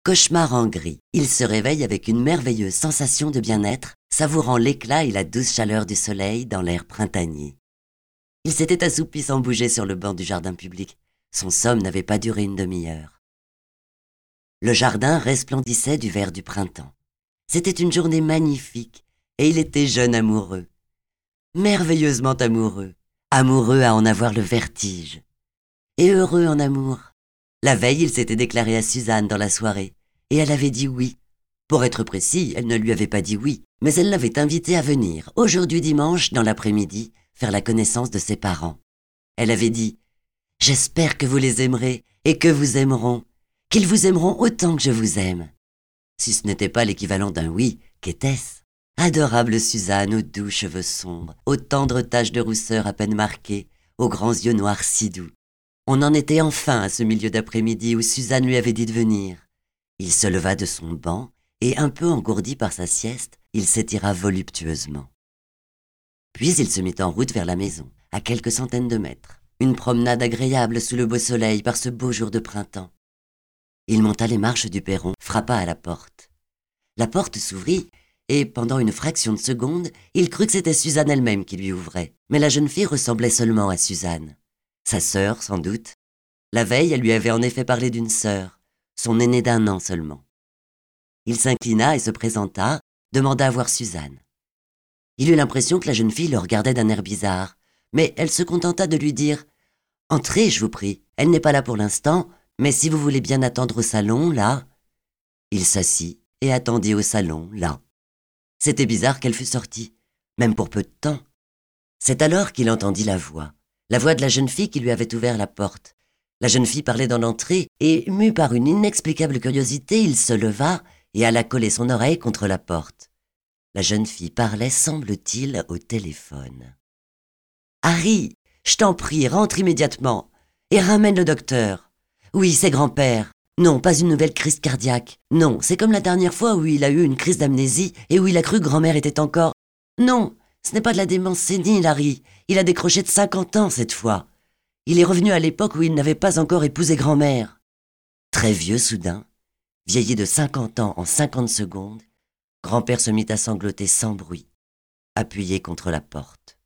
Cauchemar en gris, il se réveille avec une merveilleuse sensation de bien-être, savourant l'éclat et la douce chaleur du soleil dans l'air printanier. Il s'était assoupi sans bouger sur le banc du jardin public. Son somme n'avait pas duré une demi-heure. Le jardin resplendissait du vert du printemps. C'était une journée magnifique et il était jeune amoureux. Merveilleusement amoureux. Amoureux à en avoir le vertige. Et heureux en amour. La veille, il s'était déclaré à Suzanne dans la soirée, et elle avait dit oui. Pour être précis, elle ne lui avait pas dit oui, mais elle l'avait invité à venir, aujourd'hui dimanche, dans l'après-midi, faire la connaissance de ses parents. Elle avait dit « J'espère que vous les aimerez, et que vous aimeront, qu'ils vous aimeront autant que je vous aime. » Si ce n'était pas l'équivalent d'un oui, qu'était-ce? Adorable Suzanne, aux doux cheveux sombres, aux tendres taches de rousseur à peine marquées, aux grands yeux noirs si doux. On en était enfin à ce milieu d'après-midi où Suzanne lui avait dit de venir. Il se leva de son banc et, un peu engourdi par sa sieste, il s'étira voluptueusement. Puis il se mit en route vers la maison, à quelques centaines de mètres. Une promenade agréable sous le beau soleil par ce beau jour de printemps. Il monta les marches du perron, frappa à la porte. La porte s'ouvrit et, pendant une fraction de seconde, il crut que c'était Suzanne elle-même qui lui ouvrait. Mais la jeune fille ressemblait seulement à Suzanne. Sa sœur, sans doute. La veille, elle lui avait en effet parlé d'une sœur, son aînée d'1 an seulement. Il s'inclina et se présenta, demanda à voir Suzanne. Il eut l'impression que la jeune fille le regardait d'un air bizarre, mais elle se contenta de lui dire « Entrez, je vous prie, elle n'est pas là pour l'instant, mais si vous voulez bien attendre au salon, là… » Il s'assit et attendit au salon, là. C'était bizarre qu'elle fût sortie, même pour peu de temps. C'est alors qu'il entendit la voix de la jeune fille qui lui avait ouvert la porte. La jeune fille parlait dans l'entrée, et, mu par une inexplicable curiosité, il se leva et alla coller son oreille contre la porte. La jeune fille parlait, semble-t-il, au téléphone. « Harry, je t'en prie, rentre immédiatement, et ramène le docteur. Oui, c'est grand-père. Non, pas une nouvelle crise cardiaque. Non, c'est comme la dernière fois où il a eu une crise d'amnésie et où il a cru que grand-mère était encore… Non, ce n'est pas de la démence sénile, Harry. Il a décroché de 50 ans cette fois. Il est revenu à l'époque où il n'avait pas encore épousé grand-mère. » Très vieux soudain, vieilli de 50 ans en 50 secondes, grand-père se mit à sangloter sans bruit, appuyé contre la porte.